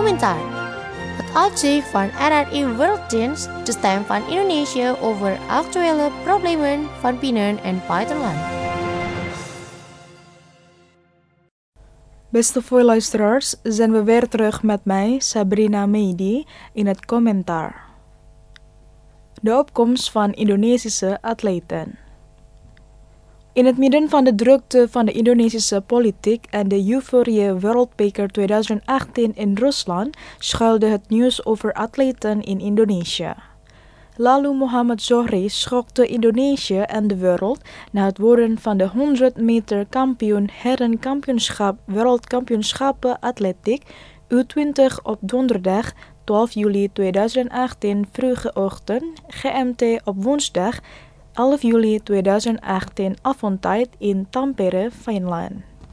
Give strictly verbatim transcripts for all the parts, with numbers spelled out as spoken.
Komentar. Het uitzicht van R R I Werelddienst, de stem van Indonesië over actuele problemen van binnen- en buitenland. Beste voorluisteraars, zijn we weer terug met mij, Sabrina Meidi, in het commentaar. De opkomst van Indonesische atleten. In het midden van de drukte van de Indonesische politiek en de euforie Wereldbeker twintig achttien in Rusland schuilde het nieuws over atleten in Indonesië. Lalu Muhammad Zohri schokte Indonesië en de wereld na het worden van de honderd meter kampioen herrenkampioenschap wereldkampioenschappen atletiek U twintig op donderdag twaalf juli twintig achttien vroege ochtend, G M T op woensdag elf juli twintig achttien avondtijd in Tampere, Finland.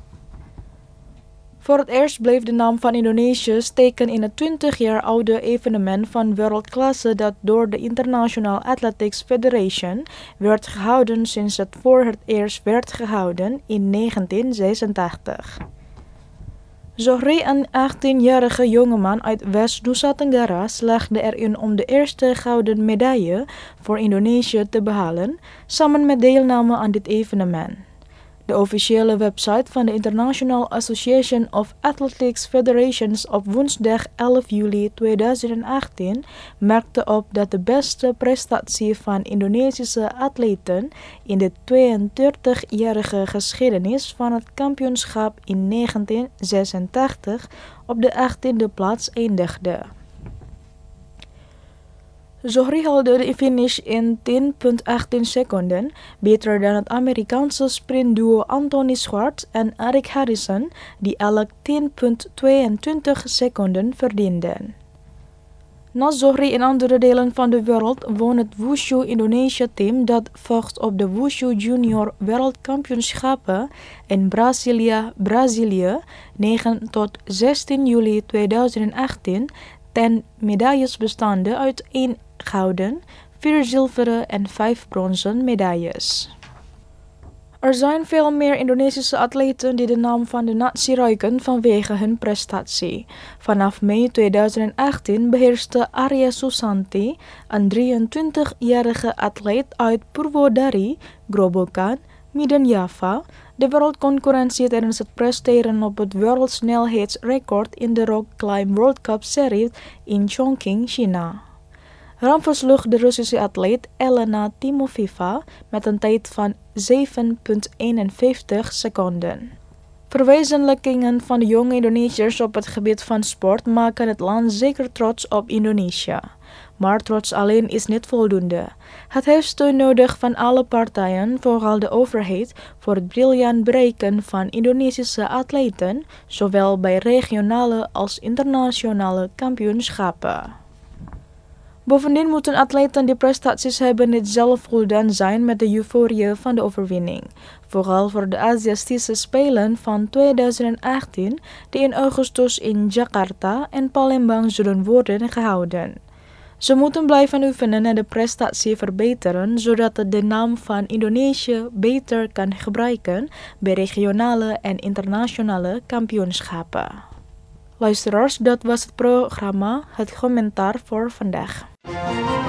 Voor het eerst bleef de naam van Indonesië steken in het twintig jaar oude evenement van wereldklasse dat door de International Athletics Federation werd gehouden sinds het voor het eerst werd gehouden in negentien zesentachtig. Zohri, een achttienjarige jongeman uit West-Nusa Tenggara, slaagde erin om de eerste gouden medaille voor Indonesië te behalen, samen met deelname aan dit evenement. De officiële website van de International Association of Athletics Federations op woensdag elf juli twintig achttien merkte op dat de beste prestatie van Indonesische atleten in de tweeëndertigjarige geschiedenis van het kampioenschap in negentien zesentachtig op de achttiende plaats eindigde. Zohri haalde de finish in tien komma achttien seconden, beter dan het Amerikaanse sprintduo Anthony Schwartz en Eric Harrison, die elk tien komma tweeëntwintig seconden verdienden. Na Zohri in andere delen van de wereld won het Wushu Indonesia team dat vocht op de Wushu Junior Wereldkampioenschappen in Brasilia, Brazilië, negen tot zestien juli twintig achttien, ten medailles bestaande uit één gouden, vier zilveren en vijf bronzen medailles. Er zijn veel meer Indonesische atleten die de naam van de natie ruiken vanwege hun prestatie. Vanaf mei twintig achttien beheerste Arya Susanti, een drieëntwintigjarige atleet uit Purwodari, Grobogan, Midden-Java, de wereldconcurrentie tijdens het presteren op het wereldsnelheidsrecord in de Rock Climb World Cup serie in Chongqing, China. Ram versloeg de Russische atleet Elena Timofeeva met een tijd van zeven komma eenenvijftig seconden. Verwezenlijkingen van de jonge Indonesiërs op het gebied van sport maken het land zeker trots op Indonesië. Maar trots alleen is niet voldoende. Het heeft steun nodig van alle partijen, vooral de overheid, voor het briljant bereiken van Indonesische atleten, zowel bij regionale als internationale kampioenschappen. Bovendien moeten atleten die prestaties hebben niet zelf voldaan zijn met de euforie van de overwinning. Vooral voor de Aziatische Spelen van twintig achttien, die in augustus in Jakarta en Palembang zullen worden gehouden. Ze moeten blijven oefenen en de prestatie verbeteren, zodat de naam van Indonesië beter kan gebruiken bij regionale en internationale kampioenschappen. Luisteraars, dat was het programma Het Commentaar voor vandaag.